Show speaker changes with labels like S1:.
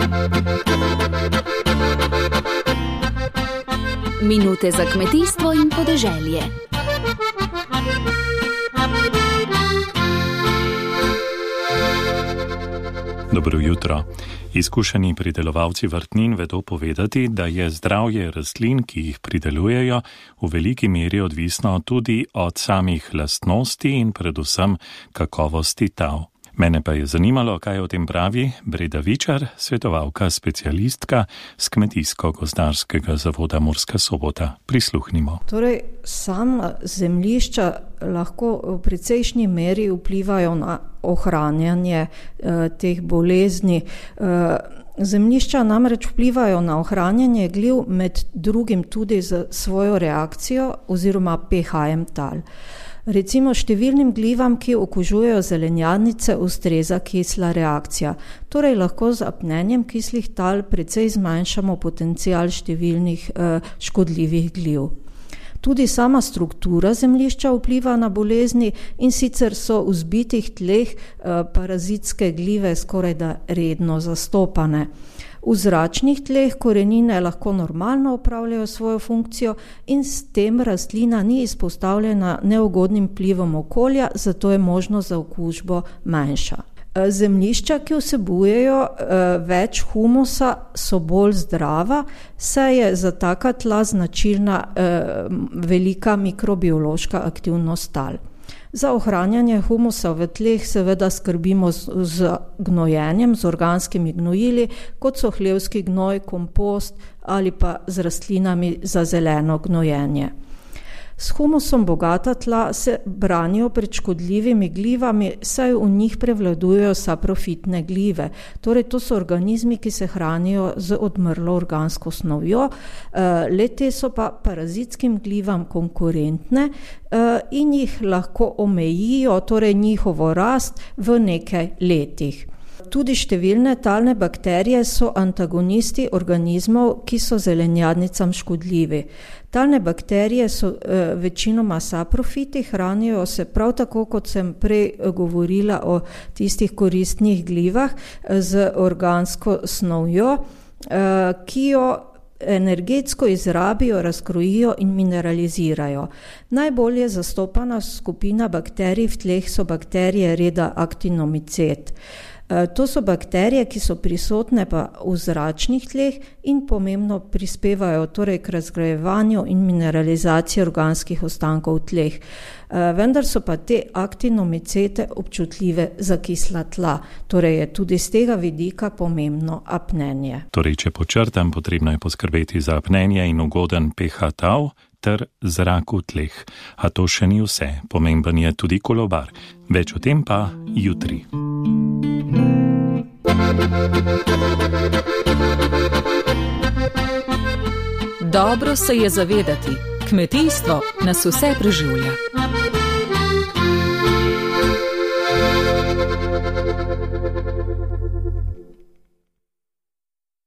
S1: Minute za kmetijstvo in podeželje.
S2: Dobro jutro. Izkušeni pridelovalci vrtnin vedo povedati, da je zdravje rastlin, ki jih pridelujejo, v veliki meri odvisno tudi od samih lastnosti in predvsem kakovosti tal. Mene pa je zanimalo, kaj o tem pravi Breda Vičar, svetovalka specialistka z Kmetijsko-gozdarskega zavoda Murska Sobota. Prisluhnimo.
S3: Torej, sama zemljišča lahko v precejšnji meri vplivajo na ohranjanje teh bolezni. Zemljišča namreč vplivajo na ohranjanje gliv, med drugim tudi z svojo reakcijo oziroma pH-jem tal. Recimo številnim glivam, ki okužujejo zelenjadnice, ustreza kisla reakcija. Torej lahko z apnenjem kislih tal precej zmanjšamo potencial številnih škodljivih gliv. Tudi sama struktura zemljišča vpliva na bolezni, in sicer so v zbitih tleh parazitske glive skorajda redno zastopane. V zračnih tleh korenine lahko normalno opravljajo svojo funkcijo in s tem rastlina ni izpostavljena neugodnim vplivom okolja, zato je možnost za okužbo manjša. Zemljišča, ki vsebujejo več humusa, so bolj zdrava, saj je za taka tla značilna velika mikrobiološka aktivnost tal. Za ohranjanje humusa v tleh seveda skrbimo z gnojenjem, z organskimi gnojili, kot so hlevski gnoj, kompost ali pa z rastlinami za zeleno gnojenje. S humusom bogata tla se branijo pred škodljivimi glivami, saj v njih prevladujejo saprofitne glive. Torej, to so organizmi, ki se hranijo z odmrlo organsko snovjo, le-te so pa parazitskim glivam konkurentne in jih lahko omejijo, torej njihovo rast v nekaj letih. Tudi številne talne bakterije so antagonisti organizmov, ki so zelenjadnicam škodljivi. Talne bakterije so večinoma saprofiti, hranijo se prav tako, kot sem prej govorila o tistih koristnih glivah, z organsko snovjo, ki jo energetsko izrabijo, razkrojijo in mineralizirajo. Najbolje zastopana skupina bakterij v tleh so bakterije reda Actinomycet. To so bakterije, ki so prisotne pa v zračnih tleh in pomembno prispevajo torej k razgrajevanju in mineralizaciji organskih ostankov v tleh. Vendar so pa te aktinomicete občutljive za kisla tla, torej je tudi z tega vidika pomembno apnenje.
S2: Torej, če počrtam, potrebno je poskrbeti za apnenje in ugoden pH tal ter zrak v tleh. A to še ni vse, pomemben je tudi kolobar. Več o tem pa jutri.
S1: Dobro se je zavedati, kmetijstvo nas vse preživlja.